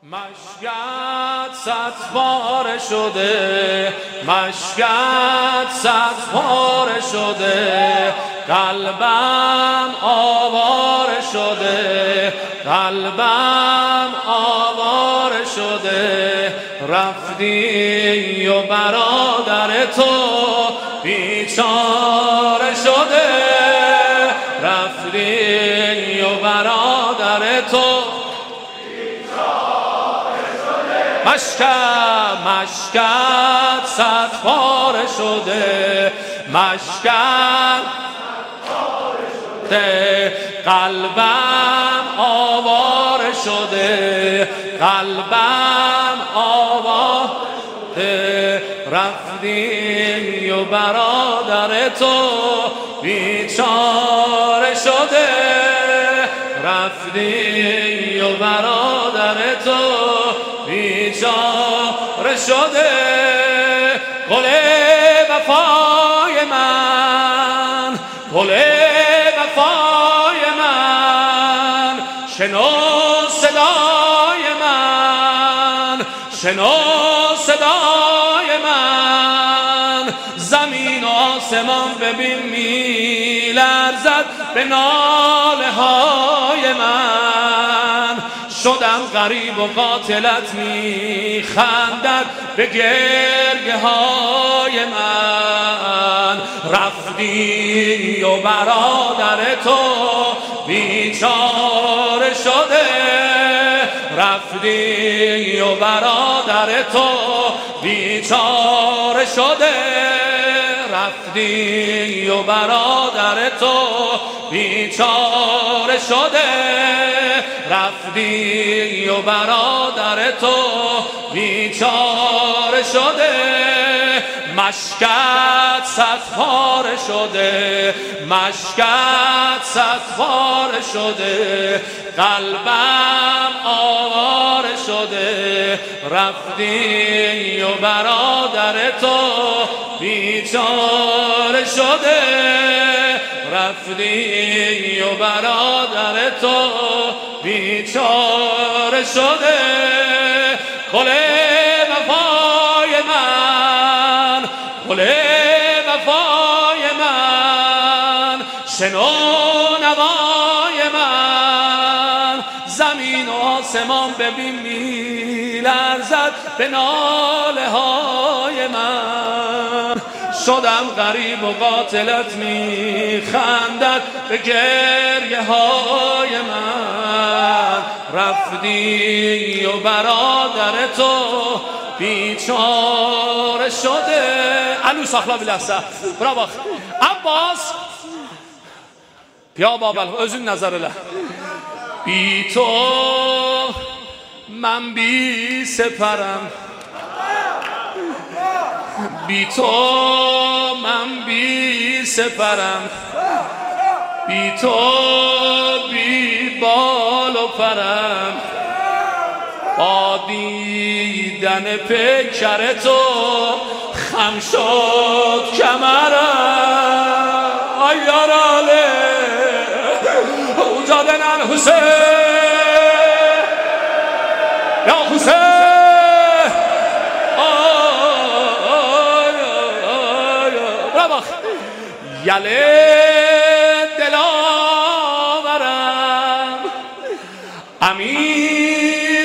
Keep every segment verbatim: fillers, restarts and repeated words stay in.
مشکت صد پاره شده، مشکت صد پاره شده، قلبم آواره شده، قلبم آواره شده. رفتی و برادر تو بیچاره شده، رفتی و برادر تو مشکت مشکت صد پاره شده، مشکت پاره شده، قلبم آواره شده، قلبم آواره. رفتی و برادر تو بیچاره شده، رفتی و برادر تو بیچاره شده. گل وفای من، گل وفای من، شنو صدای من، شنو صدای من. زمین و آسمان ببین می لرزد به ناله های من. شدم غریب و قاتلت می خندد به گریه های من. رفتی و برادر تو بیچاره شده، رفتی و برادر تو بیچاره شده، رفتی و برادر تو بیچاره شده، رفتی و برادر تو بیچاره شده. مشکت صد پاره شده، مشکت صد پاره شده، قلبم آواره شده. رفتی و برادر تو بیچاره شده، رفتی و برادر تو بیچاره شده. گل وفای من، گل وفای من، شنو نوای من. زمین و آسمان ببین می لرزد به ناله های من. شدم غریب و قاتلت می خندد به گریه های من. رفتی و برادر تو بیچاره شده. الو saxla bilərsə. Bura bax. Abbas Ya babel özün nəzər elə. Bi to mən bi separəm, بی تو من بی سپرم، بی تو بی بال و پرم. با دیدن پیکر تو خم شد کمرم. آی یاراله اوجادن الحسین، یا حسین یله دلاورم، امیر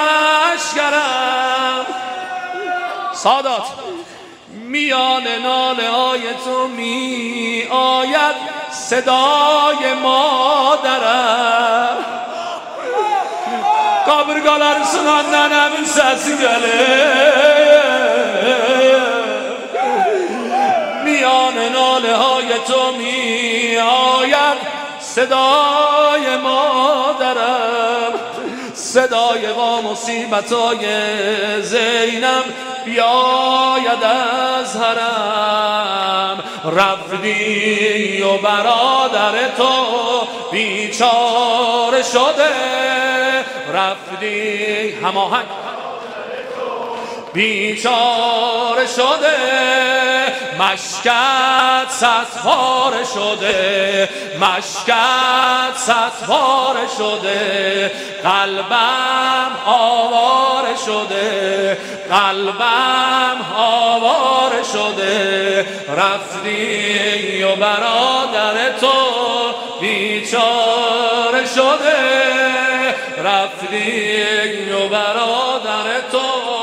لشکرم. سادات میان ناله های تو می آید صدای مادرم. قبرگاlar sunanlarımın sesi gelir. میان ناله های تو می آید صدای مادرم، صدای با مصیبت های زینب بیاید از حرم. رفتی و برادر تو بیچاره شده، رفتی هماهنگ بیچاره شده. مشکت صد پاره شده، مشکت صد پاره شده، قلبم آواز شده، قلبم آواره شده، رفتی و برادر تو بیچاره شده، رفتی و برادر تو